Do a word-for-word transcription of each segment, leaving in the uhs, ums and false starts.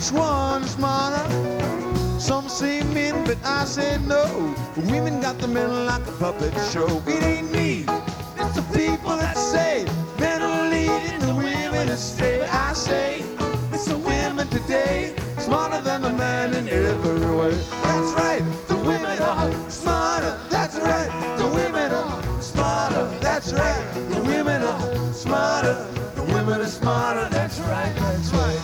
which one is smarter? Some say men, but I say no. Women got the men like a puppet show. It ain't me, it's the people that say men are leading, the women to stay. I say it's the women today, smarter than the man in every way. That's right, the women are smarter. That's right, the women are smarter. That's right, the women are smarter. The women are smarter. That's right, that's right.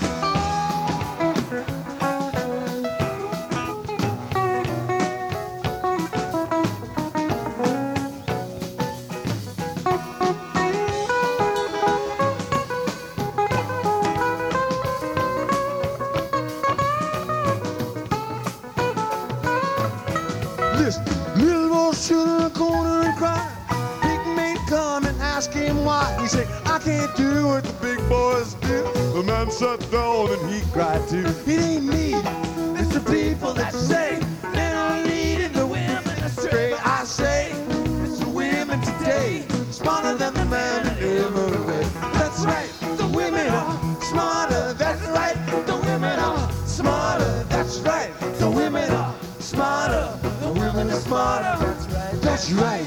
Little boy stood in the corner and cried. Big mate come and ask him why. He said, I can't do what the big boys do. The man sat down and he cried too. It ain't me, it's the people that say men are leading, the women astray. I say it's the women today, smarter than the man in every way. That's right, the women are smarter. That's right, the women are smarter. That's right, the women are smarter. The women are smarter. That's right. That's right.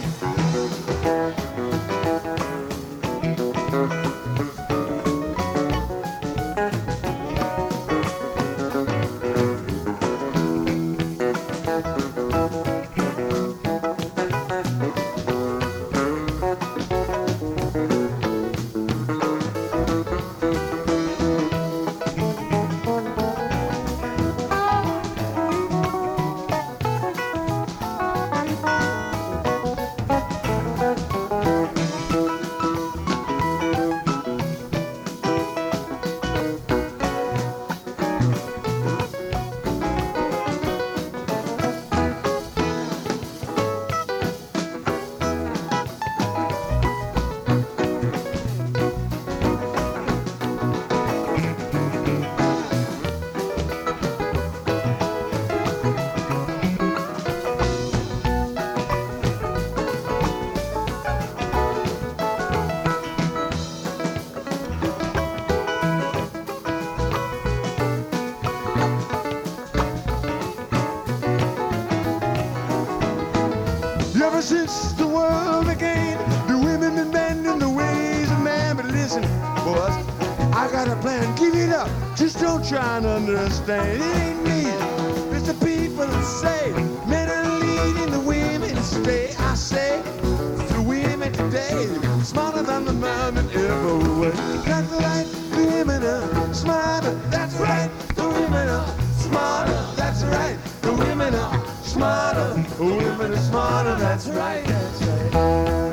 Ever since the world began, the women been bending the ways of man. But listen, boys, I got a plan. Give it up, just don't try and understand. It ain't me, it's the people that say men are leading, the women stay. I say it's the women today, smarter than the man in every way. That's right, the women are smarter. That's right, the women are smarter. That's right, the women are smarter. The women are smarter. That's right, that's right.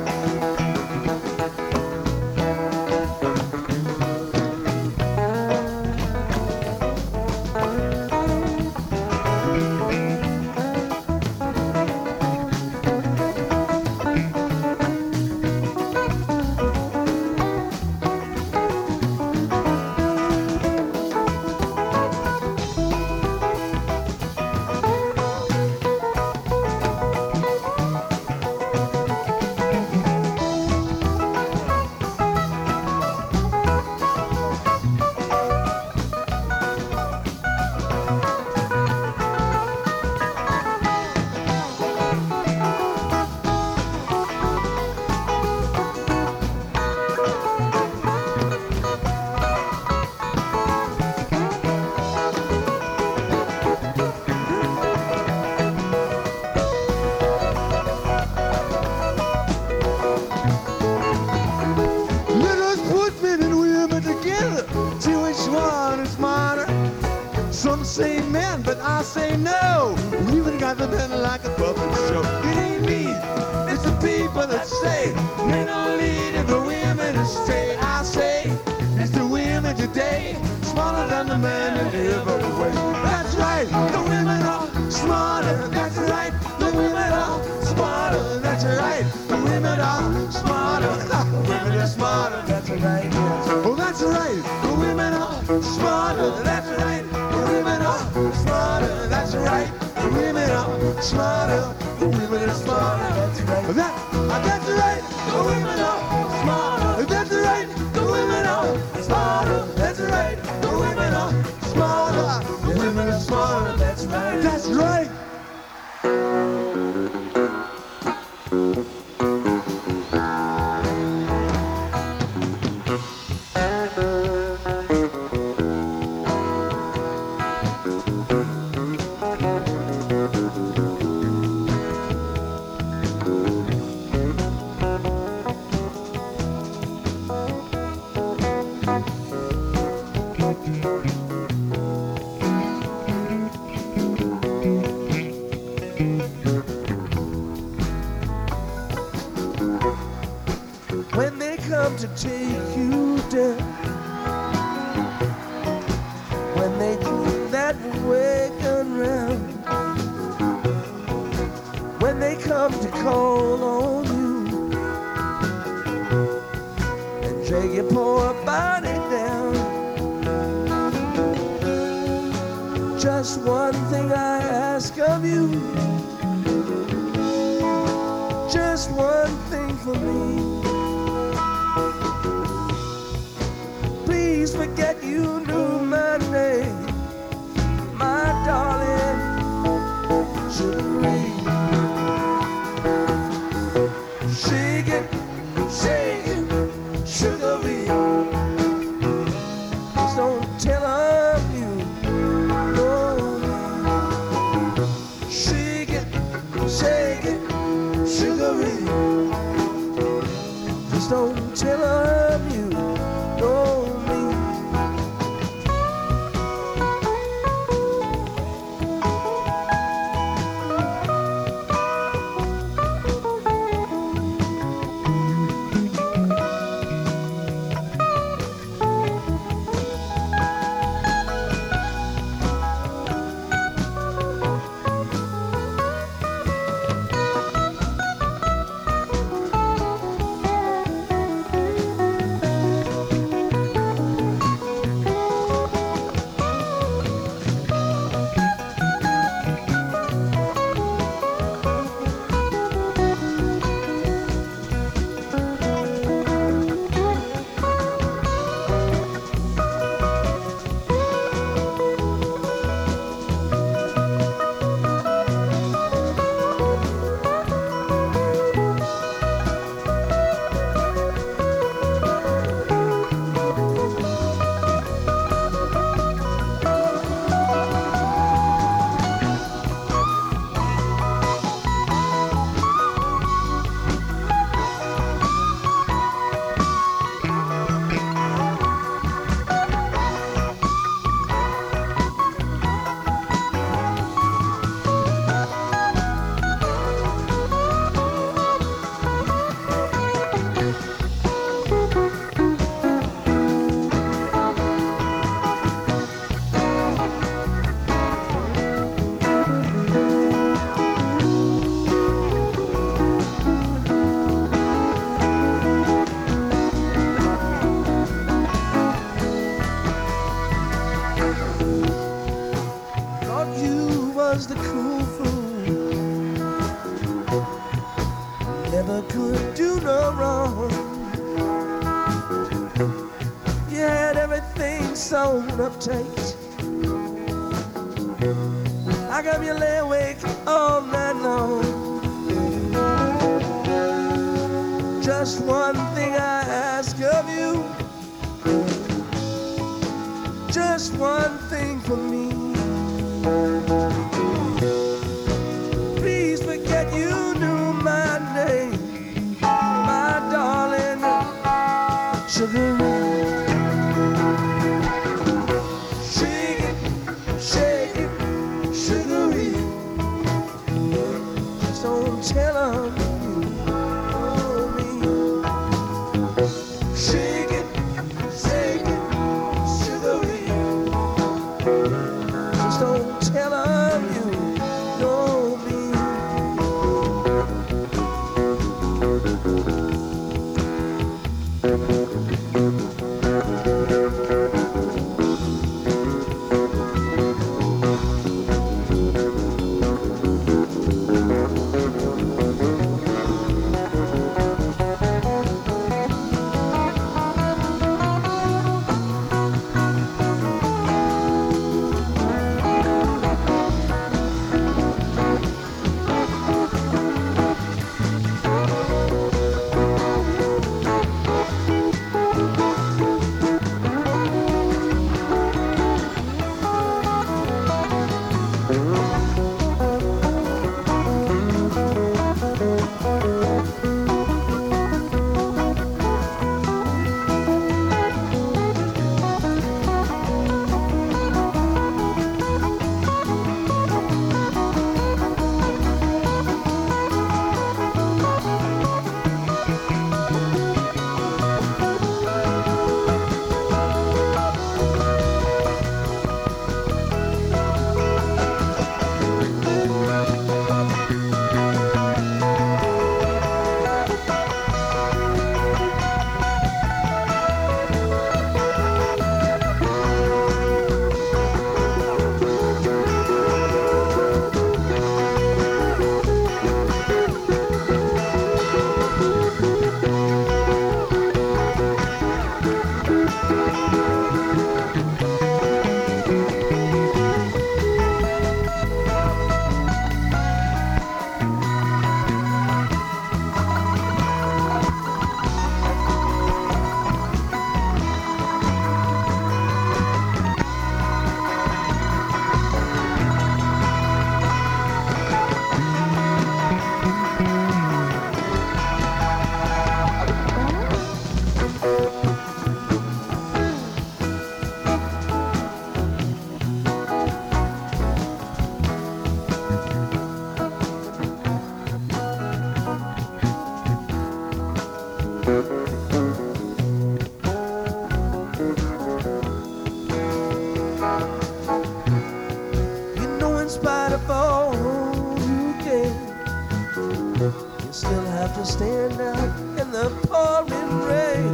Some say men, but I say no. We even got the men like a puppet show. It ain't me, it's the people that say men are leading, the women to stay. I say it's the women today, smarter than the men in every way. That's right, the women are smarter. That's right, the women are smarter. That's right, the women are smarter. The women are smarter. That's right. Oh, that's right, the women are smarter. That's right. Smarter, that's right. The women are smarter. The women are smarter. That's right. That, that's right. The women are smarter. That's right. The women are smarter. That's right. The women are smarter. smart. That's right. That's right. When they come to take you down, when they keep that wagon round, when they come to call on you and drag your poor body down, just one thing I ask of you, just one thing for me. Please forget you knew my name, my darling Sugar-Ray. Shake it, shake it, Sugar-Ray. Please don't tell them you know me. Shake it, shake it, Sugar-Ray. Please don't tell them you know me. Was the cool fool, never could do no wrong. You had everything sewn up tight. How come you lay awake all night long? Just one thing I ask of you, just one thing for me. Please forget you knew my name, my darling Sugar-Ray. Shake it, shake it, Sugar-Ray. Just don't tell 'em you know me. Shake it, shake it, Sugar-Ray. Just don't tell 'em you know me. Thank you. in the pouring rain.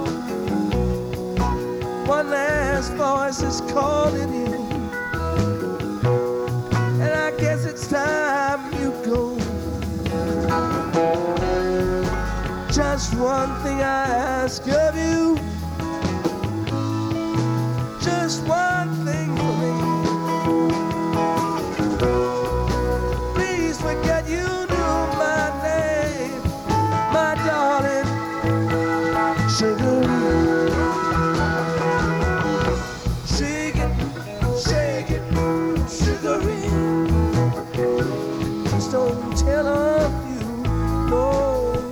One last voice is calling you, and I guess it's time you go. Just one thing I ask of you, just one thing for me. Please forget you knew my name, my darling, sugar. Shake it, shake it, sugary. Just don't tell her you know.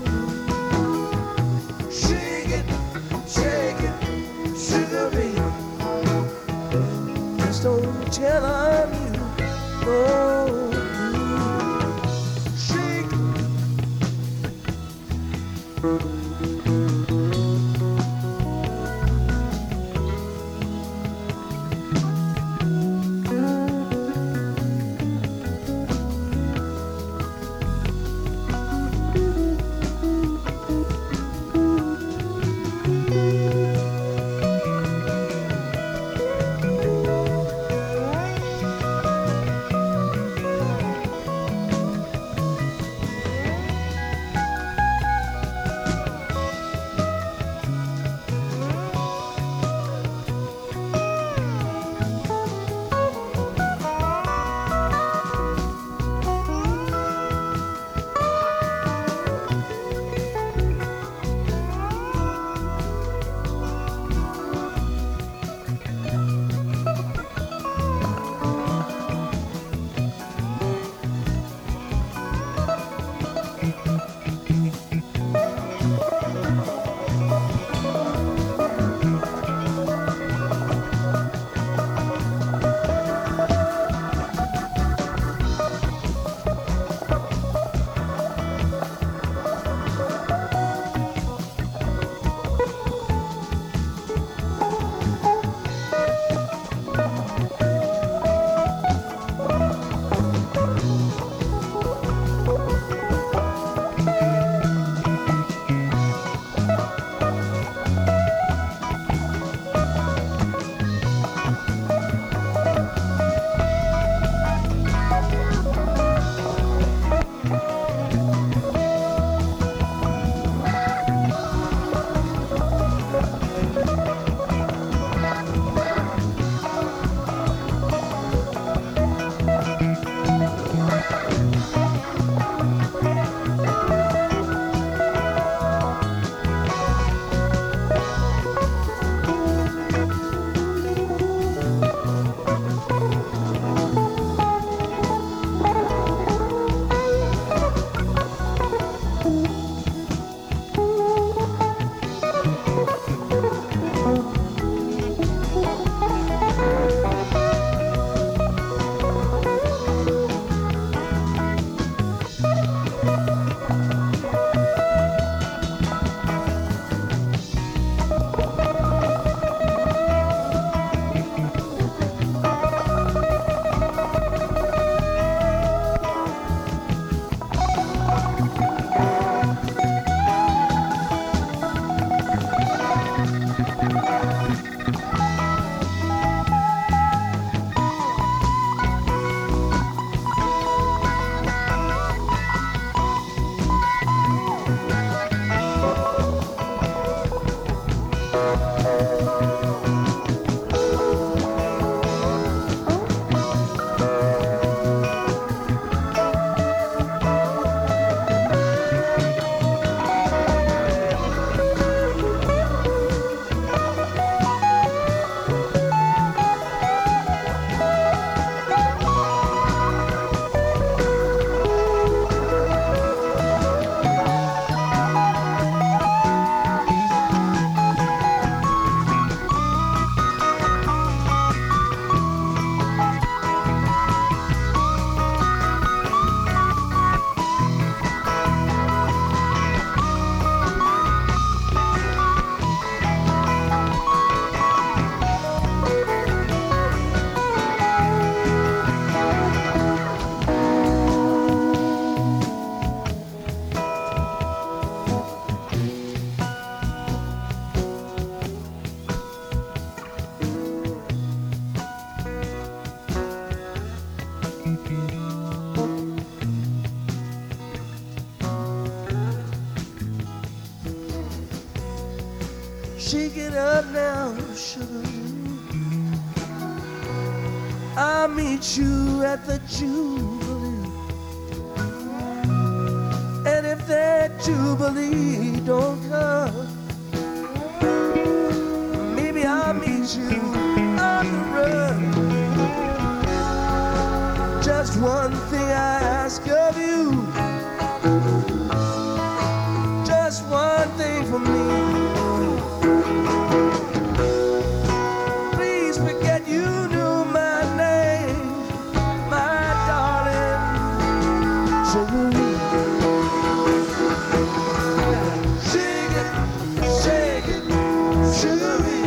Shake it, shake it, sugary. Just don't tell her you know. Shake it. Shake it up now, sugar. I'll meet you at the Jubilee. And if that Jubilee don't come, maybe I'll meet you on the road. Just one thing I ask of you, just one thing for me. Please forget you knew my name, my darling. Shake it, shake it, sugar.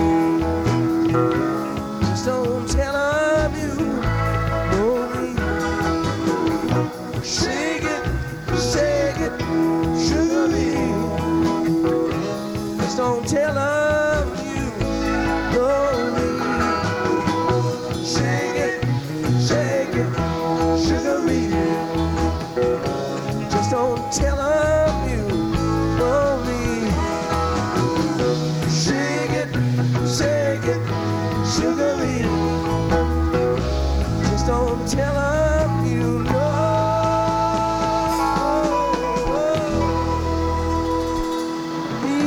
Just don't tell them you know me. Shake it, shake it, sugar. Just don't tell them you know me. Shake it, shake it, sugar. Just don't tell them you know me. Shake it, shake it, sugar. Just don't tell them you know me.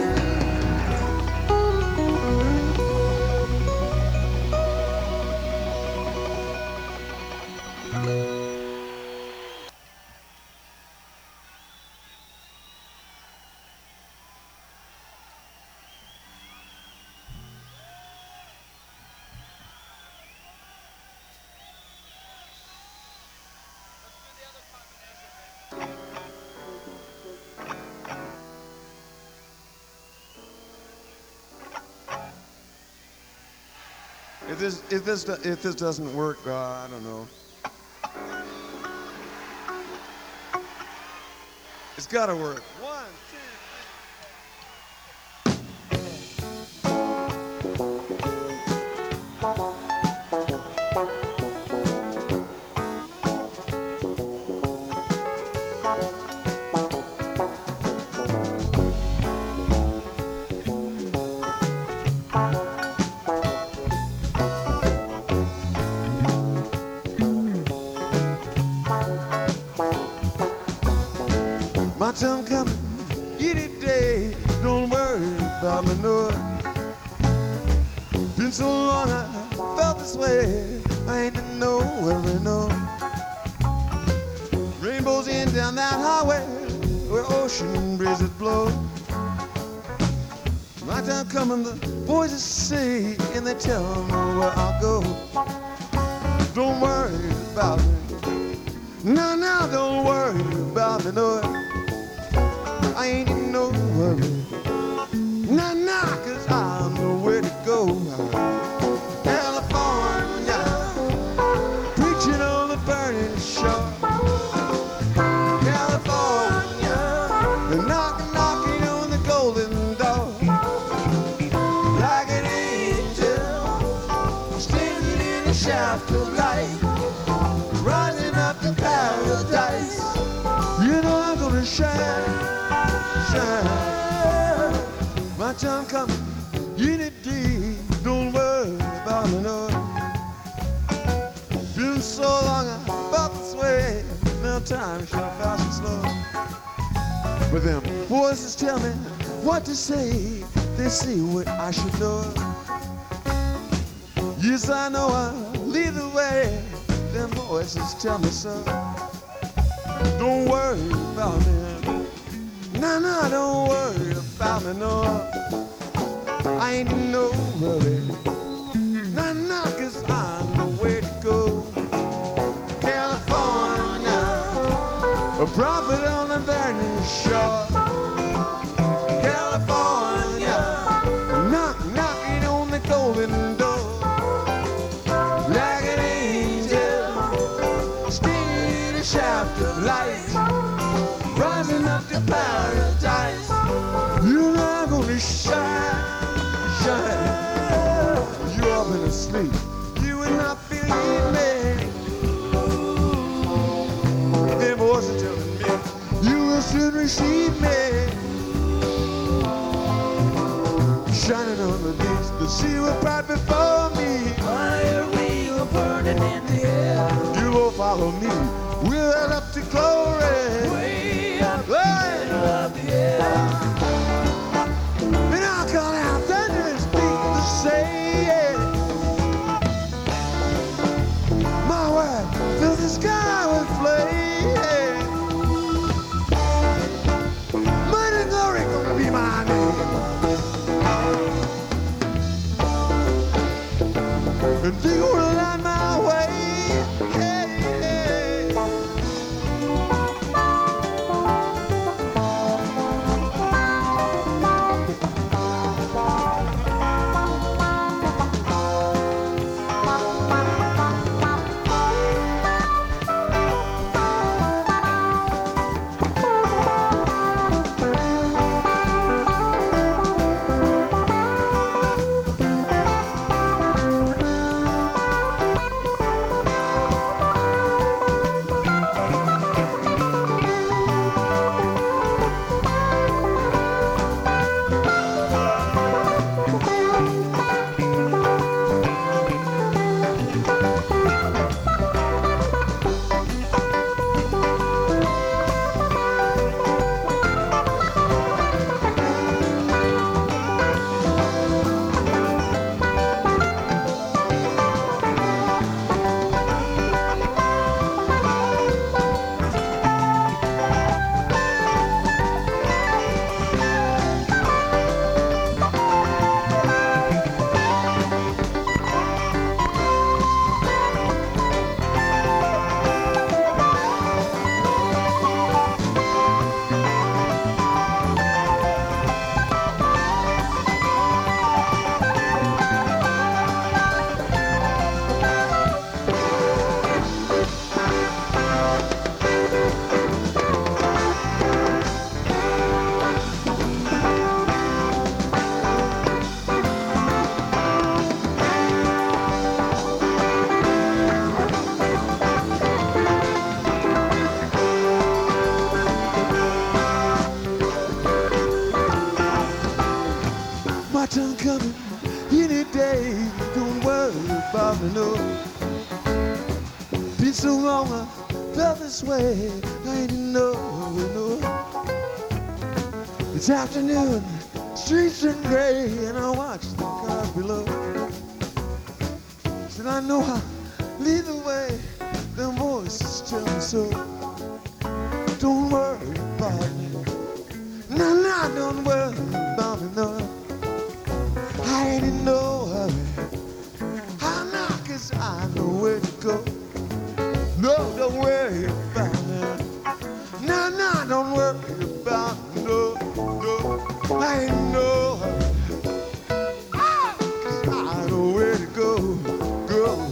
If this if this if this doesn't work, uh, I don't know. It's gotta work. One, two. My time coming, any day. Don't worry about me, no. Been so long I felt this way. I ain't to know where to know. Rainbows in down that highway where ocean breezes blow. My time coming, the voices say, and they tell me where I'll go. Don't worry about me. No, no, don't worry about me, no. I ain't in no worry. Nah, nah, cause I know where to go. California, preaching on the burning shore. California, they're knocking, knocking on the golden door. Like an angel, standing in the shaft of light, rising up to paradise. You know I'm gonna shine. Shine. My time coming, any day. Don't worry about me, no. Been so long I felt this way. Now time shall fast and slow. But them voices tell me what to say. They say what I should know. Yes, I know I'll lead the way. Them voices tell me so. Don't worry about me. No, no, don't worry about me, no. I ain't in no hurry. No, no, cause I know where to go. California, a prophet on the burning shore. California, knock, knocking on the golden door. Like an angel, standing in a shaft of light, rising up to paradise. You know I'm gonna shine, shine. You're up and asleep. You will not believe me. Them voices telling me you will soon receive me. on the beach. The sea was bright before me. Fire we were burning in the air. You will follow me. We'll head up to glory. Way up Hey! in the middle of the air. And I'll call out thunder and speak to say, yeah. My wife fills the sky with flame. Might and glory gonna be my name. And they gonna line my way. Hey, hey. My turn coming any day. Don't worry about me, no. Been so long I felt this way. I ain't know, no. It's afternoon, streets are gray, and I watch the cars below. Said I know I lead the way. Them voices tell me so. Don't worry about me. No, no, don't worry about me, no. I ain't in no hurry. I'm not, cause I know where to go. No, don't worry about me. No, no, don't worry about me. No, no, I ain't in no hurry. Ah, cause I know where to go, go.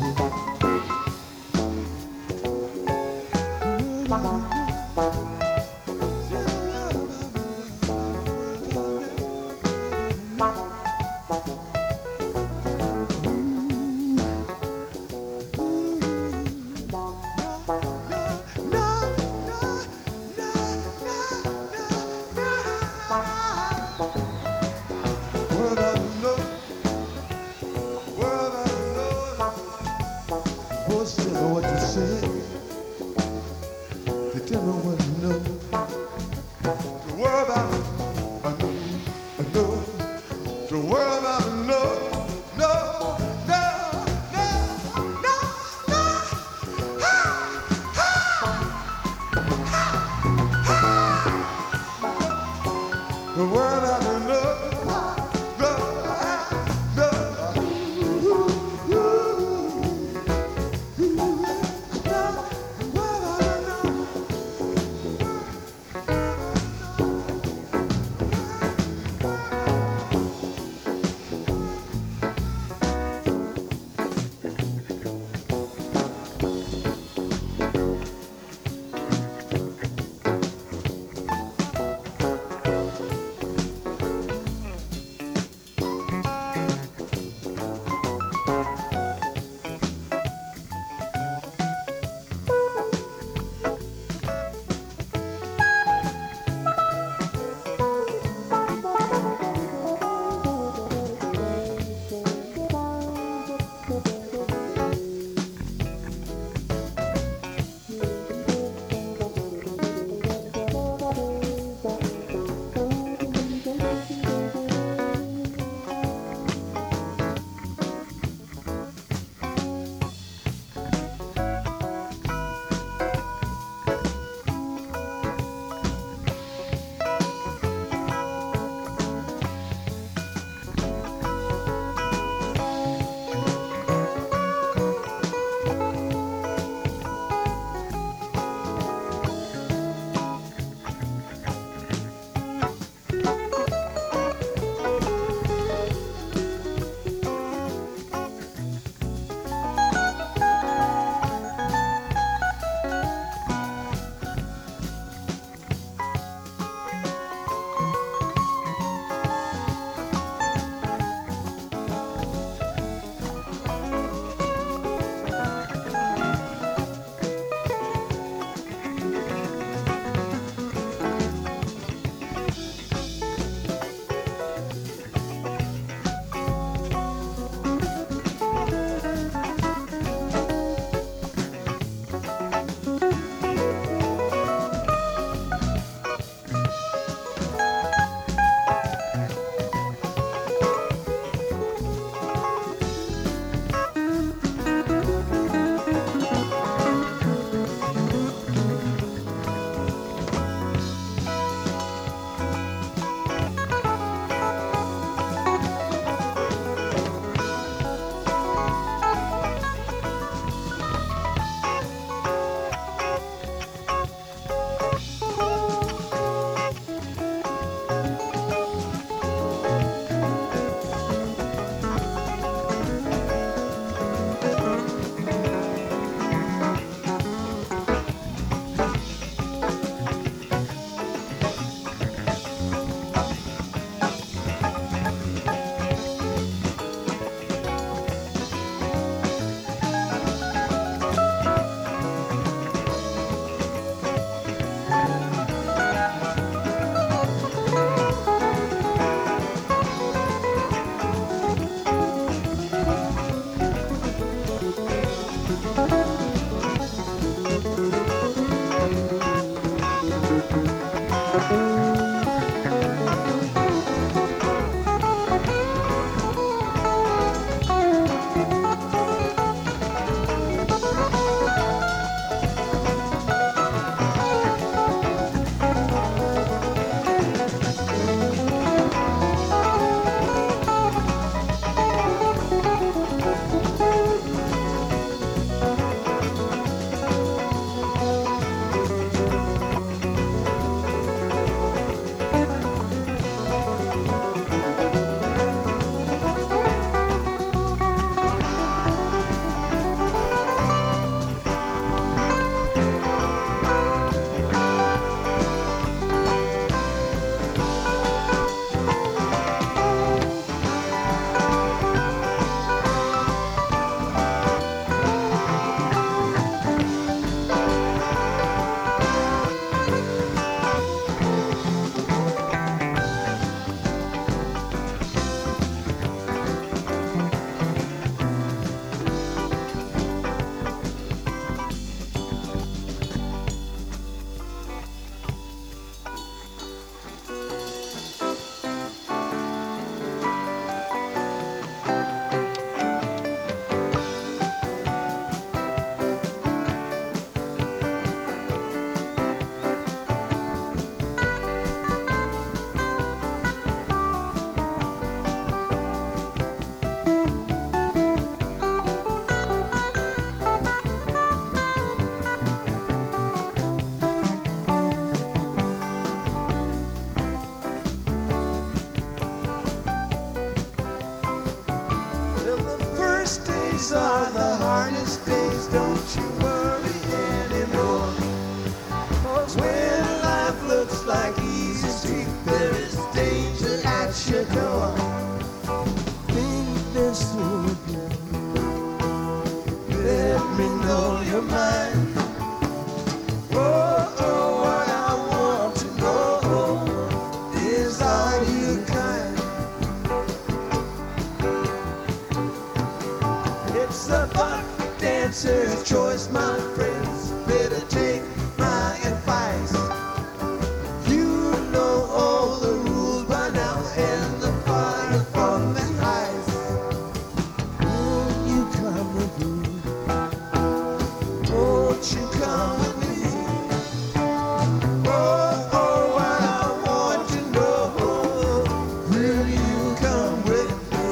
let you go. Think this through again. Let me know your mind. Oh, oh, what I want to know is, are you kind? It's the buck dancer's choice, my friends. Better take my advice. You know all the rules by now, and the fire from the heights. Won't you come with me? Won't you come with me? Oh, oh, what I want to know, will you come with me?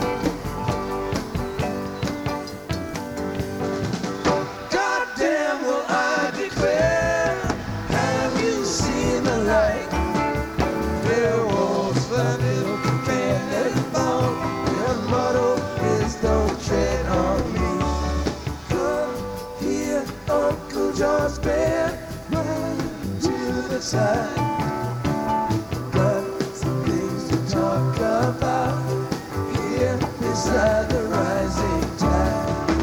Goddamn, will I declare, have you seen the light? There was the little man that found, their motto is don't tread on me. Come here, Uncle John's band, run to the side. Got some things to talk about here beside the rising tide.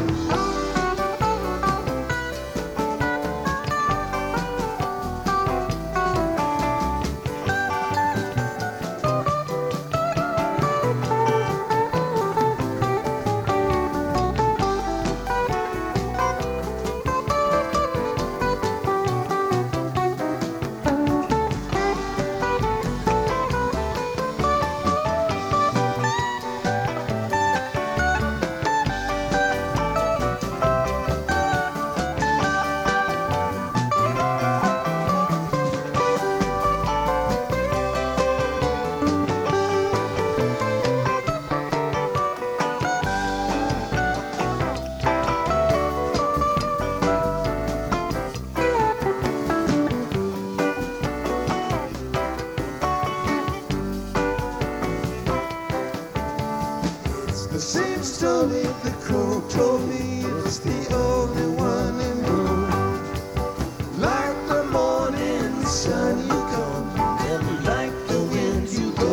The same story the crow told me, it's the only one in room. Like the morning sun you come, and like the wind you go.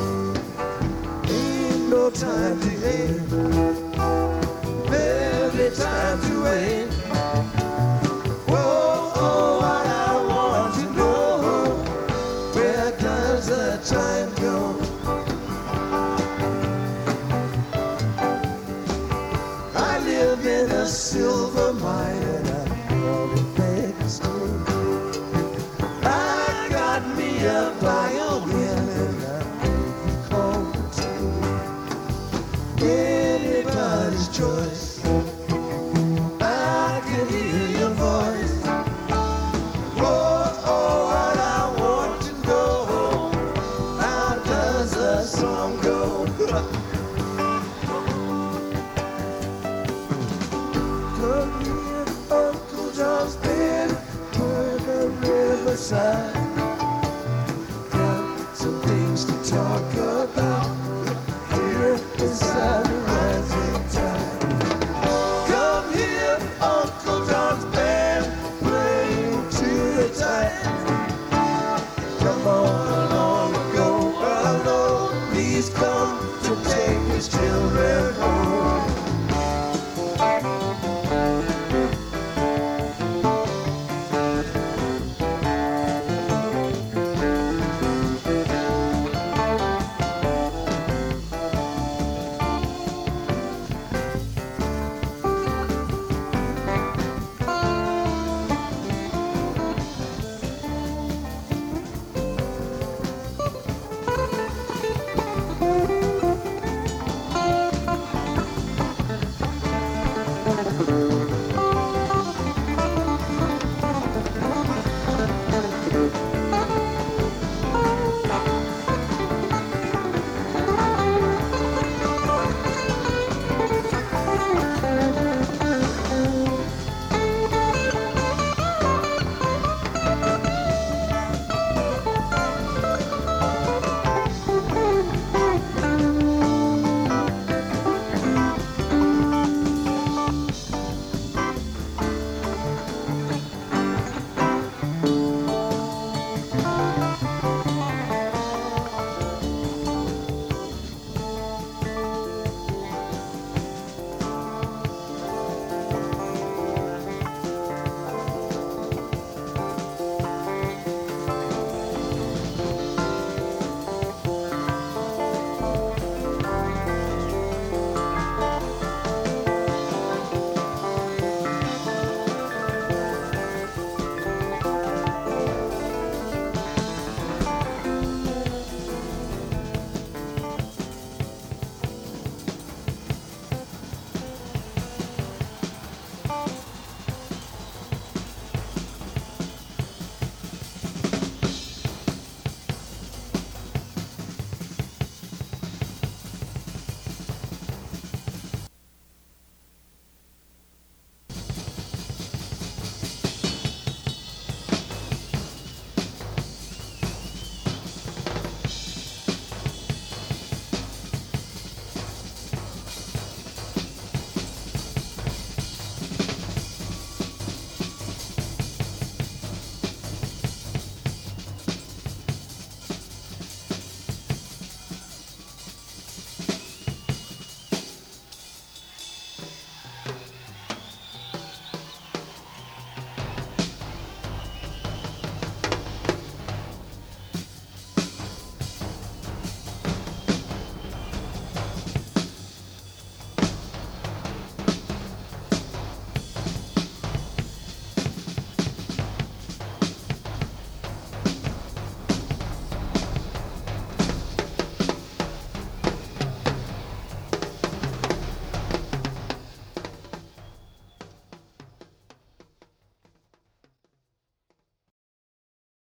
Ain't no time to hate, barely time to wait. Whoa, oh, what I want to know, where does the time go? I live in a silver mine and I call it Vegas too. I got me a violin and I make you call it too. Anybody's choice. I can hear your voice. Oh, oh, what I want to know. How does the song go? Come here, Uncle John's band, by the riverside. Got some things to talk about.